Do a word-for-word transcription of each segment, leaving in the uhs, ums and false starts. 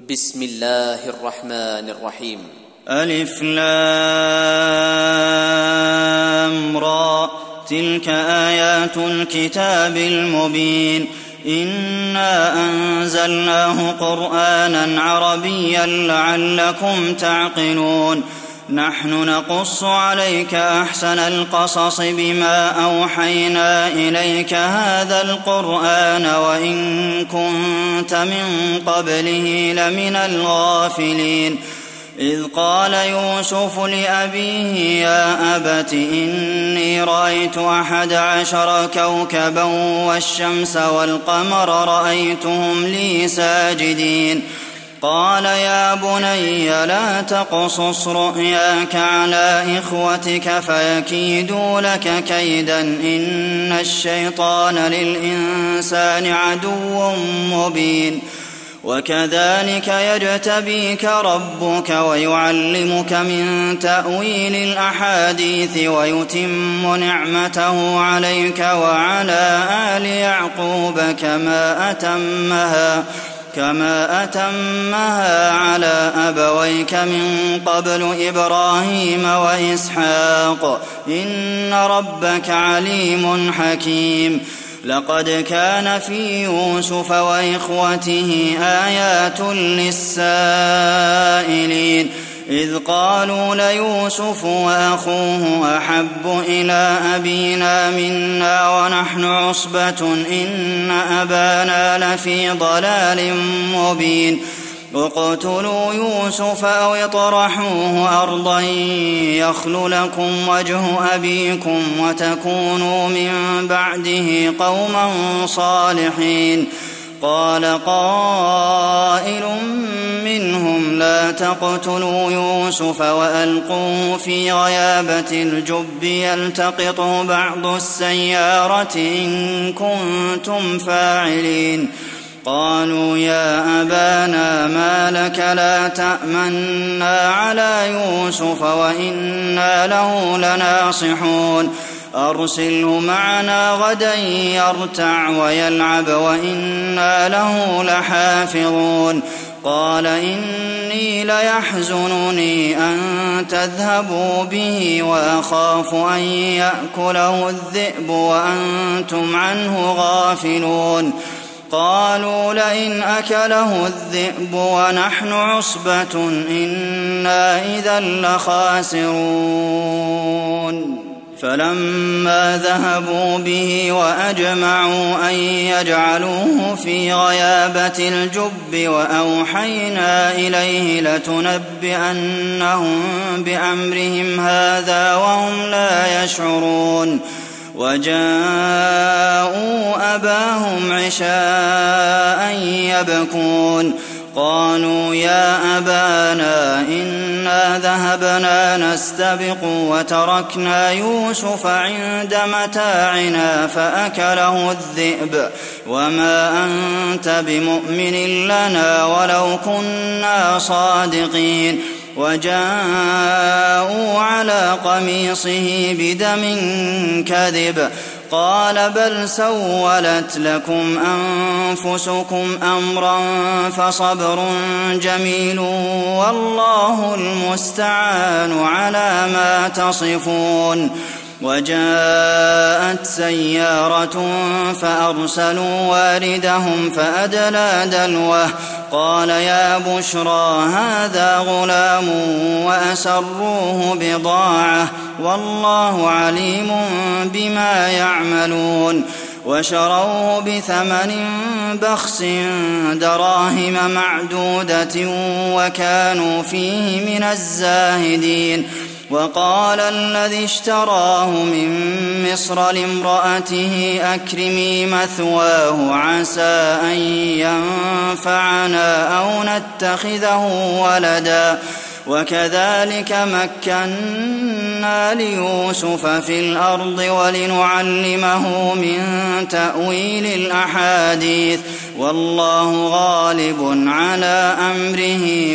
بسم الله الرحمن الرحيم. ألف لام را، تلك آيات الكتاب المبين. إنا أنزلناه قرآنا عربيا لعلكم تعقلون. نحن نقص عليك أحسن القصص بما أوحينا إليك هذا القرآن وإن كنت من قبله لمن الغافلين. إذ قال يوسف لأبيه يا أبت إني رأيت أحد عشر كوكبا والشمس والقمر رأيتهم لي ساجدين. قال يا بني لا تقصص رؤياك على إخوتك فيكيدوا لك كيدا إن الشيطان للإنسان عدو مبين. وكذلك يجتبيك ربك ويعلمك من تأويل الأحاديث ويتم نعمته عليك وعلى آل يعقوب كما أتمها كما أتمها على أبويك من قبل إبراهيم وإسحاق إن ربك عليم حكيم. لقد كان في يوسف وإخوته آيات للسائلين إذ قالوا ليوسف وأخوه أحب إلى أبينا منا ونحن عصبة إن أبانا لفي ضلال مبين. اقتلوا يوسف أو اطرحوه أرضا يخل لكم وجه أبيكم وتكونوا من بعده قوما صالحين. قال قائل منهم لا تقتلوا يوسف وألقوه في غيابة الجب يلتقطه بعض السيارة إن كنتم فاعلين. قالوا يا أبانا ما لك لا تأمنا على يوسف وإنا له لناصحون. أرسله معنا غدا يرتع ويلعب وإنا له لحافظون. قال إني ليحزنني أن تذهبوا به وأخاف أن يأكله الذئب وأنتم عنه غافلون. قالوا لئن أكله الذئب ونحن عصبة إنا إذا لخاسرون. فلما ذهبوا به وأجمعوا أن يجعلوه في غيابة الجب وأوحينا إليه لتنبئنهم بأمرهم هذا وهم لا يشعرون. وجاءوا أباهم عشاء يبكون. قالوا يا أبانا إنا ذهبنا نستبق وتركنا يوسف عند متاعنا فأكله الذئب وما أنت بمؤمن لنا ولو كنا صادقين. وجاءوا على قميصه بدم كذب. قال بل سولت لكم أنفسكم أمرا فصبر جميل والله المستعان على ما تصفون. وجاءت سيارة فأرسلوا واردهم فأدلى دلوه. قال يا بشرى هذا غلام وأسروه بضاعة والله عليم بما يعملون. وشروه بثمن بخس دراهم معدودة وكانوا فيه من الزاهدين. وقال الذي اشتراه من مصر لامرأته أكرمي مثواه عسى أن ينفعنا أو نتخذه ولدا. وكذلك مكنا ليوسف في الأرض ولنعلمه من تأويل الأحاديث والله غالب على أمره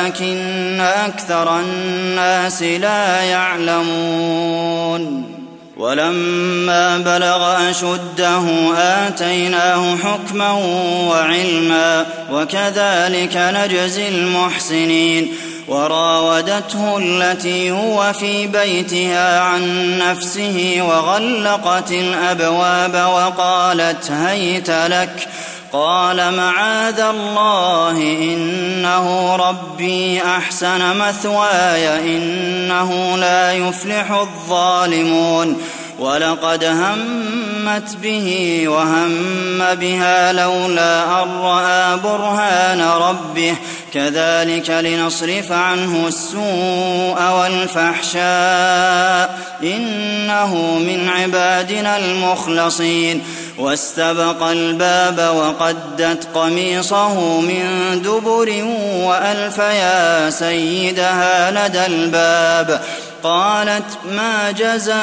ولكن أكثر الناس لا يعلمون. ولما بلغ أشده آتيناه حكما وعلما وكذلك نجزي المحسنين وراودته التي هو في بيتها عن نفسه وغلقت الأبواب وقالت هيت لك قال معاذ الله إنه ربي أحسن مثواي إنه لا يفلح الظالمون ولقد همت به وهم بها لولا أن رأى برهان ربه كذلك لنصرف عنه السوء والفحشاء إنه من عبادنا المخلصين واستبق الباب وقدت قميصه من دبر وألف يا سيدها لدى الباب قالت ما جزاء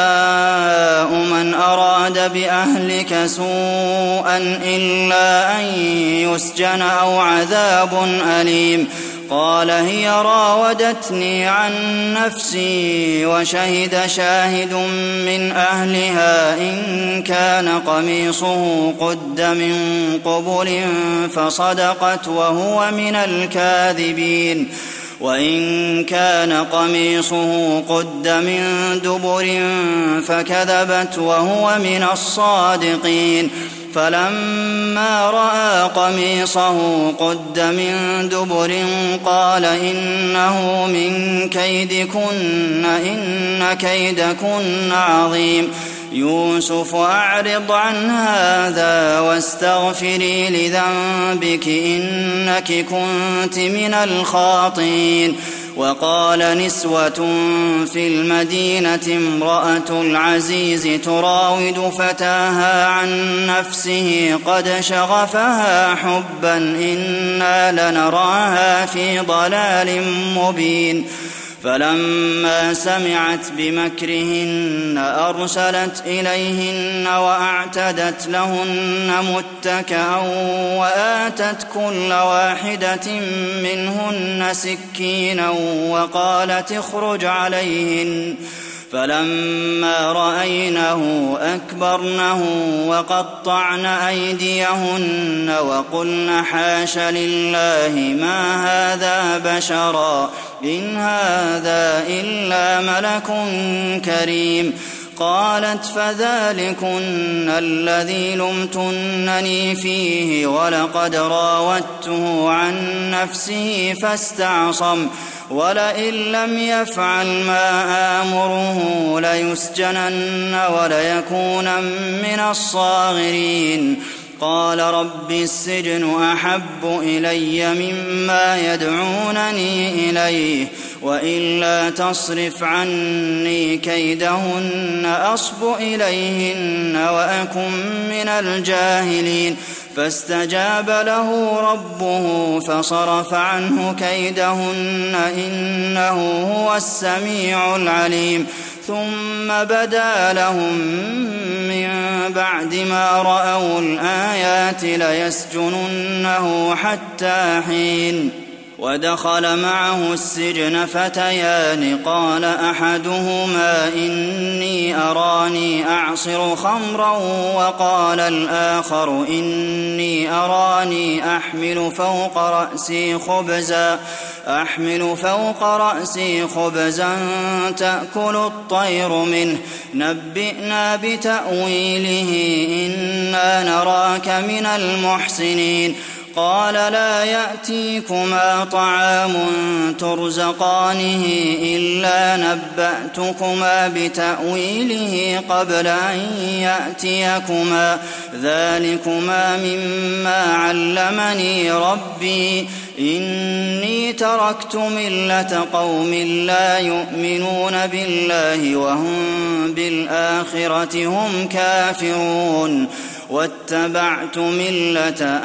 من أراد بأهلك سوءا إلا أن يسجن أو عذاب أليم قال هي راودتني عن نفسي وشهد شاهد من أهلها إن كان قميصه قد من قبل فصدقت وهو من الكاذبين وإن كان قميصه قد من دبر فكذبت وهو من الصادقين فلما رأى قميصه قد من دبر قال إنه من كيدكن إن كيدكن عظيم يوسف أعرض عن هذا واستغفري لذنبك إنك كنت من الخاطئين وقال نسوة في المدينة امرأة العزيز تراود فتاها عن نفسه قد شغفها حبا إنا لنراها في ضلال مبين فلما سمعت بمكرهن أرسلت إليهن وأعتدت لهن متكئا وآتت كل واحدة منهن سكينا وقالت اخرج عليهن فلما رأينه أكبرنه وقطعن أيديهن وقلن حاش لله ما هذا بشرا إن هذا إلا ملك كريم قالت فذلكن الذي لمتنني فيه ولقد راودته عن نفسه فاستعصم ولئن لم يفعل ما آمره ليسجنن وليكون من الصاغرين قال رب السجن أحب إلي مما يدعونني إليه وإلا تصرف عني كيدهن أصب إليهن وأكن من الجاهلين فاستجاب له ربه فصرف عنه كيدهن إنه هو السميع العليم ثم بدا لهم من بعد ما رأوا الآيات ليسجننه حتى حين ودخل معه السجن فتيان قال أحدهما إني أراني أعصر خمرا وقال الآخر إني أراني أحمل فوق رأسي خبزا أحمل فوق رأسي خبزا تأكل الطير منه نبئنا بتأويله إنا نراك من المحسنين قال لا يأتيكما طعام ترزقانه إلا نبأتكما بتأويله قبل أن يأتيكما ذلكما مما علمني ربي إني تركت ملة قوم لا يؤمنون بالله وهم بالآخرة هم كافرون واتبعت ملة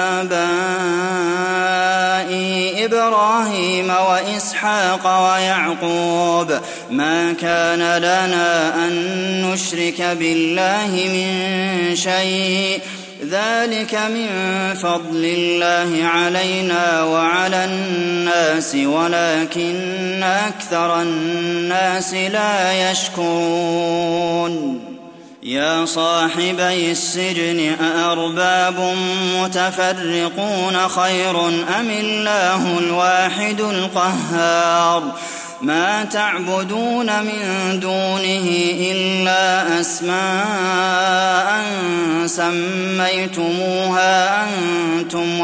آبائي إبراهيم وإسحاق ويعقوب ما كان لنا أن نشرك بالله من شيء ذلك من فضل الله علينا وعلى الناس ولكن أكثر الناس لا يشكرون يا صاحبي السجن أأرباب متفرقون خير أم الله الواحد القهار ما تعبدون من دونه إلا أسماء سميتموها أنتم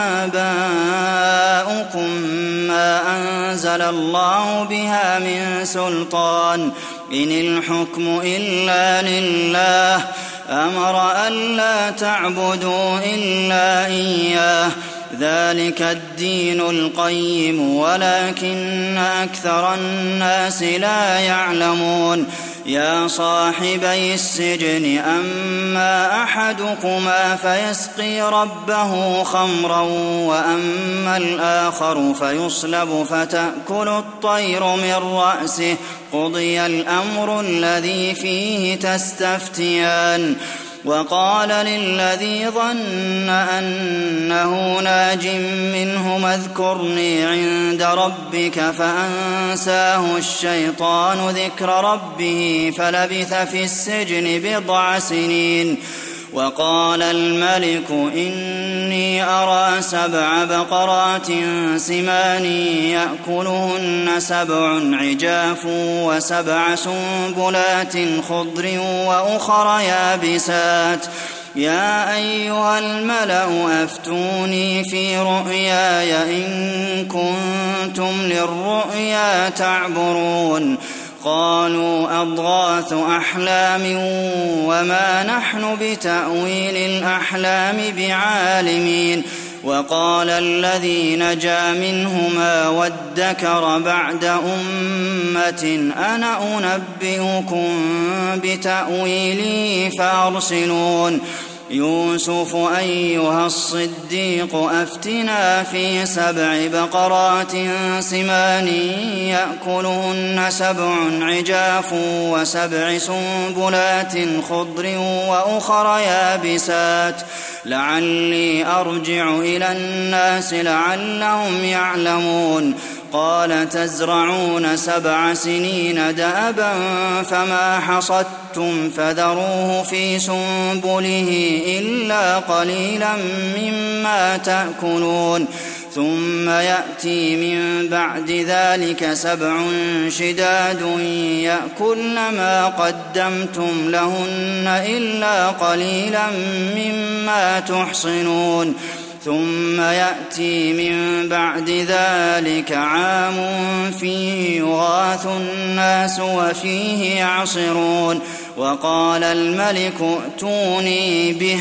وآباؤكم ما أنزل الله بها من سلطان إن الحكم إلا لله أمر ألا تعبدوا إلا إياه ذلك الدين القيم ولكن أكثر الناس لا يعلمون يا صاحبي السجن أما أحدكما فيسقي ربه خمرا وأما الآخر فيصلب فتأكل الطير من رأسه قضي الأمر الذي فيه تستفتيان وقال للذي ظن أنه ناج منهما اذكرني عند ربك فأنساه الشيطان ذكر ربه فلبث في السجن بضع سنين وقال الملك إني أرى سبع بقرات سمان يأكلهن سبع عجاف وسبع سنبلات خضر وأخر يابسات يا أيها الملأ أفتوني في رؤياي إن كنتم للرؤيا تعبرون قالوا أضغاث أحلام وما نحن بتأويل الأحلام بعالمين وقال الذي نجا منهما وادكر بعد أمة أنا أنبئكم بتأويله فأرسلون يوسف أيها الصديق أفتنا في سبع بقرات سمان يأكلهن سبع عجاف وسبع سنبلات خضر وأخر يابسات لعلي أرجع إلى الناس لعلهم يعلمون قال تزرعون سبع سنين دأبا فما حصدتم فذروه في سنبله إلا قليلا مما تأكلون ثم يأتي من بعد ذلك سبع شداد يأكلن ما قدمتم لهن إلا قليلا مما تحصنون ثم يأتي من بعد ذلك عام فيه يغاث الناس وفيه يعصرون وقال الملك ائتوني به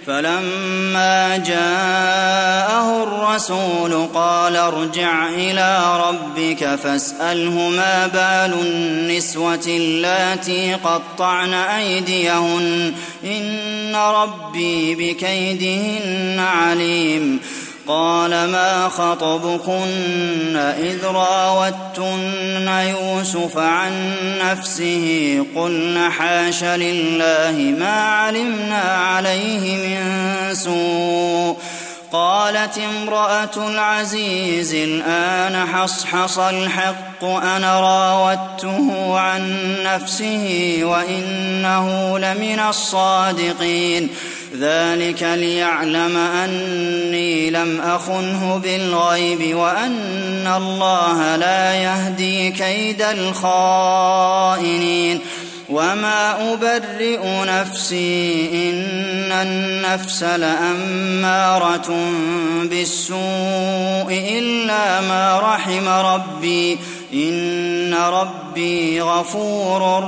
فلما جاءه الرسول قال ارجع إلى ربك فاسأله ما بال النسوة اللاتي قطعن أيديهن إن ربي بكيدهن عليم قال ما خطبكن إذ راوتن يوسف عن نفسه قلن حاش لله ما علمنا عليه من سوء قالت امرأة العزيز الآن حصحص الحق أنا راودته عن نفسه وإنه لمن الصادقين ذلك ليعلم أني لم أخنه بالغيب وأن الله لا يهدي كيد الخائنين وما أبرئ نفسي إن النفس لأمارة بالسوء إلا ما رحم ربي إن ربي غفور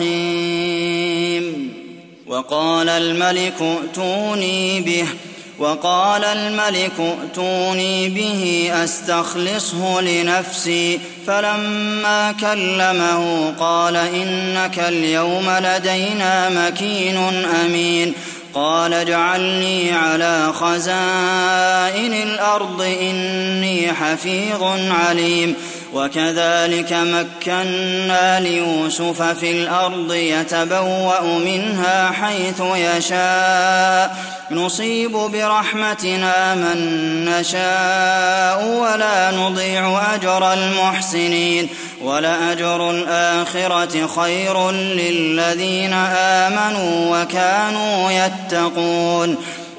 رحيم وقال الملك ائتوني به وقال الملك ائتوني به أستخلصه لنفسي فلما كلمه قال إنك اليوم لدينا مكين أمين قال اجعلني على خزائن الأرض إني حفيظ عليم وكذلك مكنا ليوسف في الأرض يتبوأ منها حيث يشاء نصيب برحمتنا من نشاء ولا نضيع أجر المحسنين ولأجر الآخرة خير للذين آمنوا وكانوا يتقون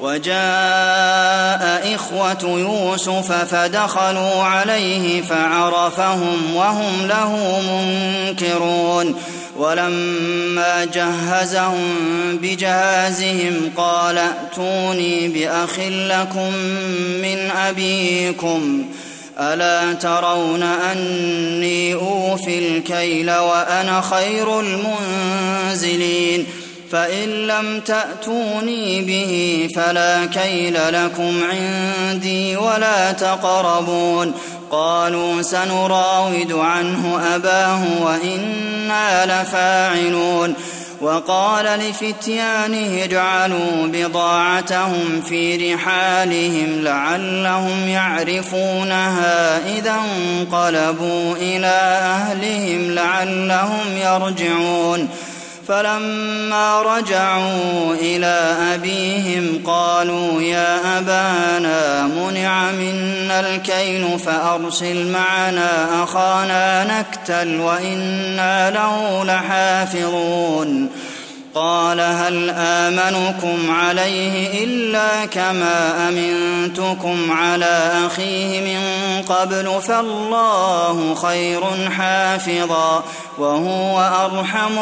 وجاء إخوة يوسف فدخلوا عليه فعرفهم وهم له منكرون ولما جهزهم بجهازهم قال ائتوني بأخ لكم من أبيكم ألا ترون أني أوفي الكيل وأنا خير المنزلين فإن لم تأتوني به فلا كيل لكم عندي ولا تقربون قالوا سنراود عنه أباه وإنا لفاعلون وقال لفتيانه اجعلوا بضاعتهم في رحالهم لعلهم يعرفونها إذا انقلبوا إلى أهلهم لعلهم يرجعون فلما رجعوا إلى أبيهم قالوا يا أبانا منع منا الكيل فأرسل معنا أخانا نكتل وإنا له لحافظون قال هل آمنكم عليه إلا كما أمنتكم على أخيه من قبل فالله خير حافظا وهو أرحم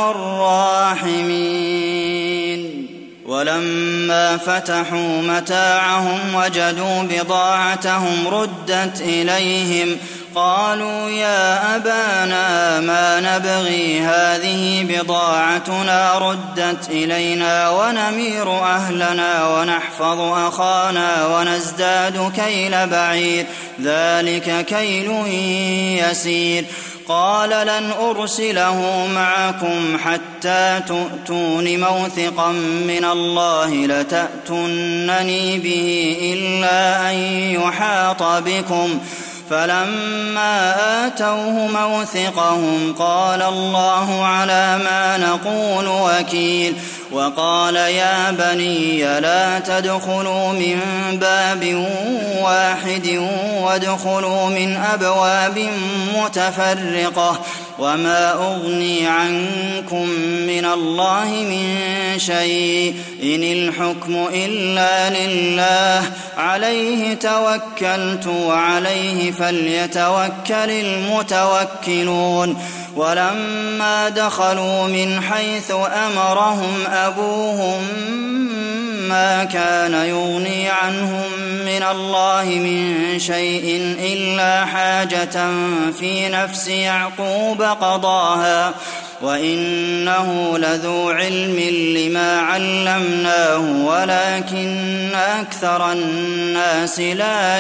الراحمين ولما فتحوا متاعهم وجدوا بضاعتهم ردت إليهم قالوا يا أبانا ما نبغي هذه بضاعتنا ردت إلينا ونمير أهلنا ونحفظ أخانا ونزداد كيل بعير ذلك كيل يسير قال لن أرسله معكم حتى تؤتون موثقا من الله لتأتونني به إلا أن يحاط بكم فلما آتوه موثقهم قال الله على ما نقول وكيل وقال يا بني لا تدخلوا من باب واحد وادخلوا من أبواب متفرقة وما أغني عنكم من الله من شيء إن الحكم إلا لله عليه توكلت وعليه فليتوكل المتوكلون ولما دخلوا من حيث أمرهم أبوهم ما كان يغني عنهم من الله من شيء إلا حاجة في نفس يعقوب قضاها وإنه لذو علم لما علمناه ولكن أكثر الناس لا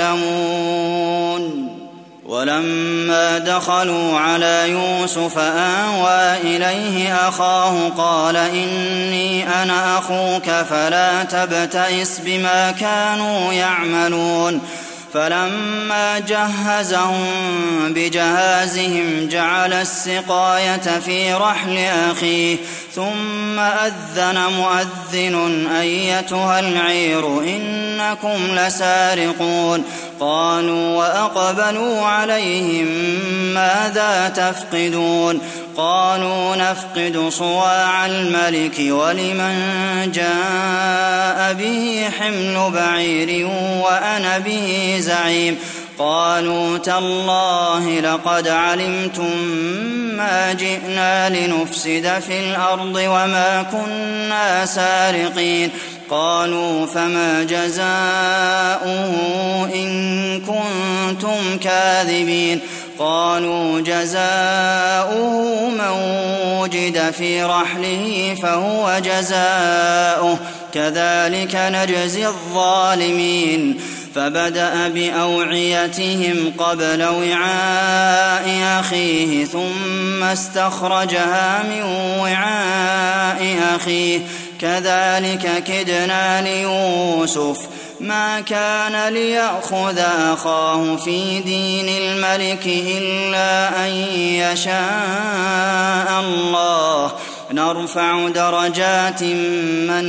يعلمون ولما دخلوا على يوسف آوى إليه أخاه قال إني أنا أخوك فلا تبتئس بما كانوا يعملون فلما جهزهم بجهازهم جعل السقاية في رحل أخيه ثم أذن مؤذن أيتها العير إنكم لسارقون قالوا وأقبلوا عليهم ماذا تفقدون قالوا نفقد صواع الملك ولمن جاء به حمل بعير وأنا به زعيم قالوا تالله لقد علمتم ما جئنا لنفسد في الأرض وما كنا سارقين قالوا فما جزاؤه إن كنتم كاذبين قالوا جزاؤه من وجد في رحله فهو جزاؤه كذلك نجزي الظالمين فبدأ بأوعيتهم قبل وعاء أخيه ثم استخرجها من وعاء أخيه كذلك كدنا ليوسف ما كان ليأخذ أخاه في دين الملك إلا أن يشاء الله نرفع درجات من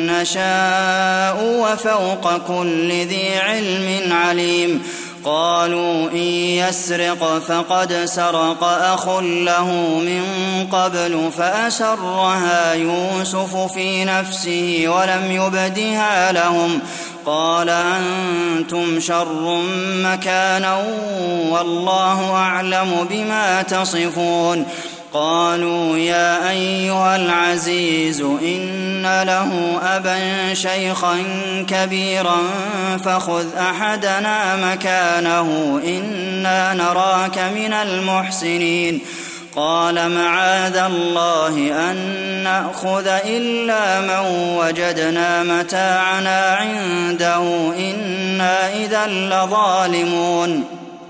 نشاء وفوق كل ذي علم عليم قالوا إن يسرق فقد سرق أخ له من قبل فأسرها يوسف في نفسه ولم يبدها لهم قال أنتم شر مكانا والله أعلم بما تصفون قالوا يا أيها العزيز إن له أبا شيخا كبيرا فخذ أحدنا مكانه إنا نراك من المحسنين قال معاذ الله أن نأخذ إلا من وجدنا متاعنا عنده إنا إذا لظالمون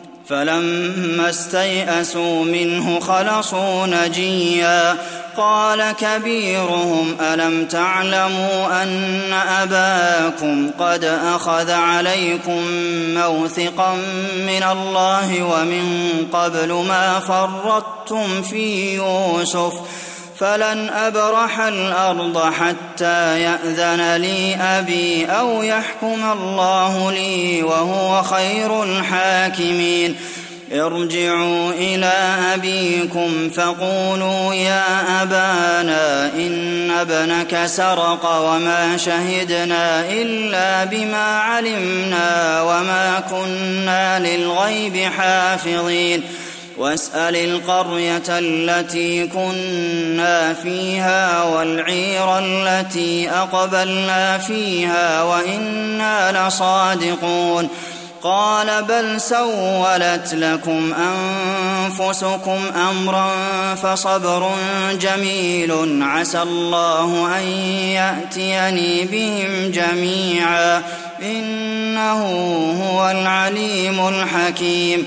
فلما استيئسوا منه خلصوا نجيا قال كبيرهم ألم تعلموا أن أباكم قد أخذ عليكم موثقا من الله ومن قبل ما فرطتم في يوسف فلن أبرح الأرض حتى يأذن لي أبي أو يحكم الله لي وهو خير الحاكمين ارجعوا إلى أبيكم فقولوا يا أبانا إن ابنك سرق وما شهدنا إلا بما علمنا وما كنا للغيب حافظين واسأل القرية التي كنا فيها والعير التي أقبلنا فيها وإنا لصادقون قال بل سولت لكم أنفسكم أمرا فصبر جميل عسى الله أن يأتيني بهم جميعا إنه هو العليم الحكيم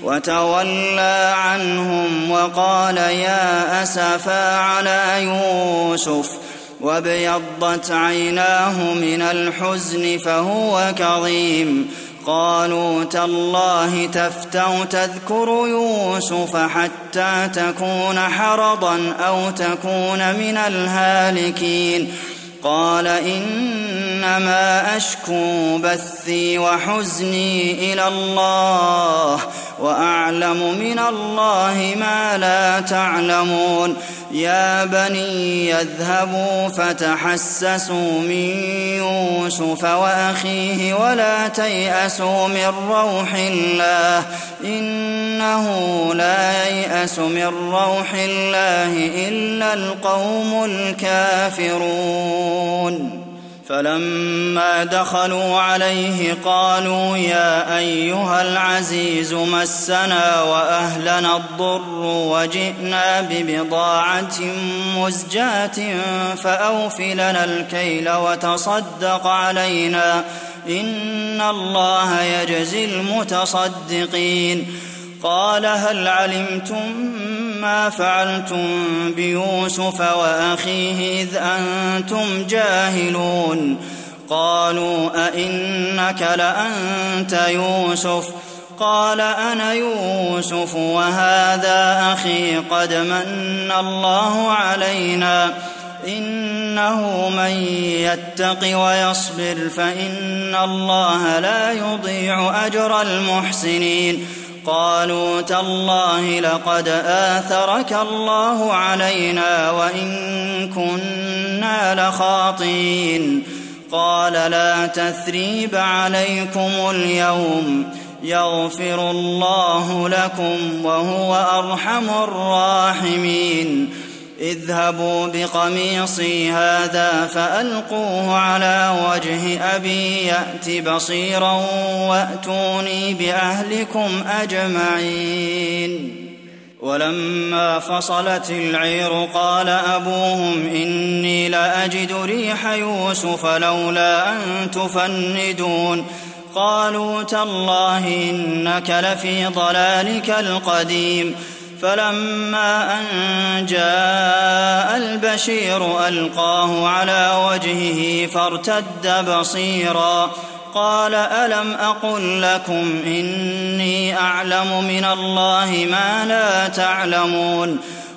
وتولى عنهم وقال يا أسفا على يوسف وابيضت عيناه من الحزن فهو كظيم قالوا تالله تفتأ تذكر يوسف حتى تكون حرضا أو تكون من الهالكين قال إنما أشكو بثي وحزني إلى الله وأعلم من الله ما لا تعلمون يا بني يذهبوا فتحسسوا من يوسف وأخيه ولا تيأسوا من روح الله إنه لا ييأس من روح الله إلا القوم الكافرون فلما دخلوا عليه قالوا يا أيها العزيز مسنا وأهلنا الضر وجئنا ببضاعة مزجاة فأوف لنا الكيل وتصدق علينا إن الله يجزي المتصدقين قال هل علمتم ما فعلتم بيوسف وأخيه إذ أنتم جاهلون قالوا أئنك لأنت يوسف قال أنا يوسف وهذا أخي قد من الله علينا إنه من يتق ويصبر فإن الله لا يضيع أجر المحسنين قالوا تالله لقد آثرك الله علينا وإن كنا لخاطئين قال لا تثريب عليكم اليوم يغفر الله لكم وهو أرحم الراحمين اذهبوا بقميصي هذا فألقوه على وجه أبي يأت بصيرا وأتوني بأهلكم أجمعين ولما فصلت العير قال أبوهم إني لأجد ريح يوسف لولا أن تفندون قالوا تالله إنك لفي ضلالك القديم فلما أن جاء البشير ألقاه على وجهه فارتد بصيرا قال ألم أقل لكم إني أعلم من الله ما لا تعلمون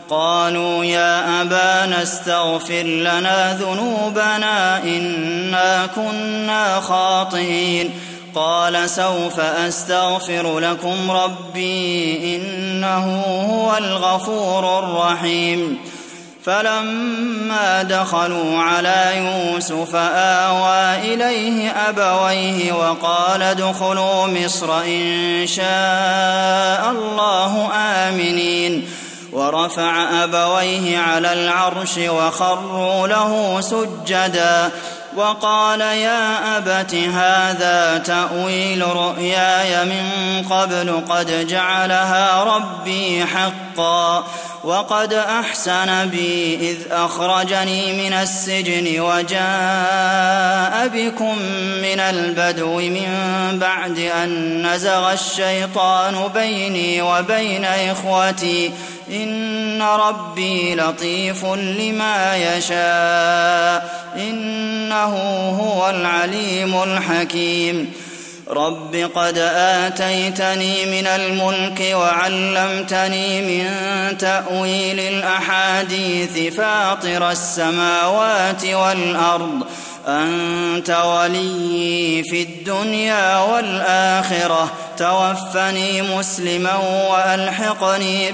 قالوا يا أبانا استغفر لنا ذنوبنا إنا كنا خاطئين قال سوف أستغفر لكم ربي إنه هو الغفور الرحيم فلما دخلوا على يوسف آوى إليه أبويه وقال ادخلوا مصر إن شاء الله آمنين ورفع أبويه على العرش وخروا له سجدا وقال يا أبت هذا تأويل رؤياي من قبل قد جعلها ربي حقا وقد أحسن بي إذ أخرجني من السجن وجاء بكم من البدو من بعد أن نزغ الشيطان بيني وبين إخوتي إن ربي لطيف لما يشاء إنه هو العليم الحكيم رب قد آتيتني من الملك وعلمتني من تأويل الأحاديث فاطر السماوات والأرض أنت ولي في الدنيا والآخرة توفني مسلما وألحقني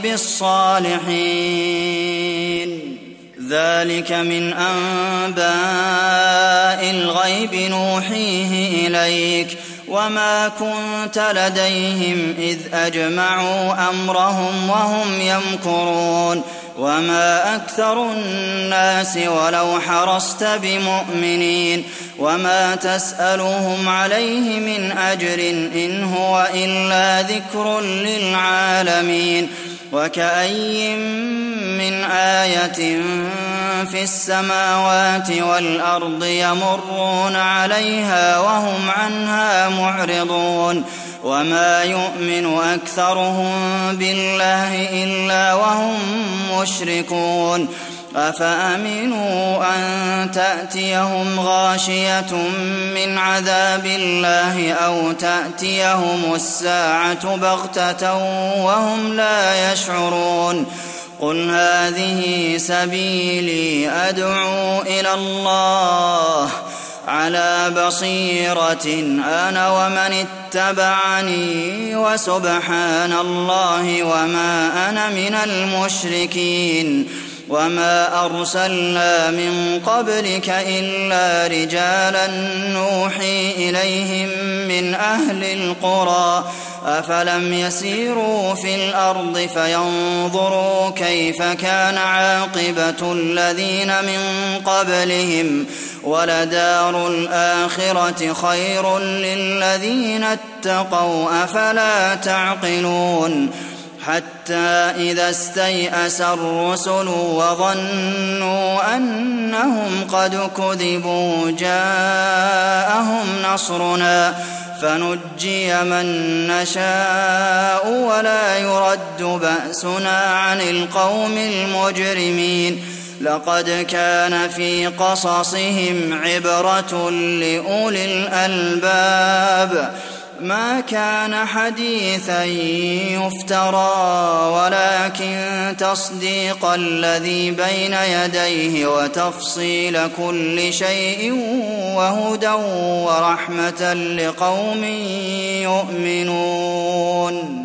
بالصالحين ذلك من أنباء الغيب نوحيه إليك وما كنت لديهم إذ أجمعوا أمرهم وهم يمكرون وما أكثر الناس ولو حرصت بمؤمنين وما تسألهم عليه من أجر إن هو إلا ذكر للعالمين وكأي من آية في السماوات والأرض يمرون عليها وهم عنها معرضون وما يؤمن أكثرهم بالله إلا وهم مشركون أفأمنوا أن تأتيهم غاشية من عذاب الله أو تأتيهم الساعة بغتة وهم لا يشعرون قل هذه سبيلي أدعو إلى الله على بصيرة أنا ومن اتبعني وسبحان الله وما أنا من المشركين وما أرسلنا من قبلك إلا رجالا نوحي إليهم من أهل القرى أفلم يسيروا في الأرض فينظروا كيف كان عاقبة الذين من قبلهم ولدار الآخرة خير للذين اتقوا أفلا تعقلون حتى إذا استيأس الرسل وظنوا أنهم قد كذبوا جاءهم نصرنا فنجي من نشاء ولا يرد بأسنا عن القوم المجرمين لقد كان في قصصهم عبرة لأولي الألباب ما كان حديثا يفترى ولكن تصديق الذي بين يديه وتفصيل كل شيء وهدى ورحمة لقوم يؤمنون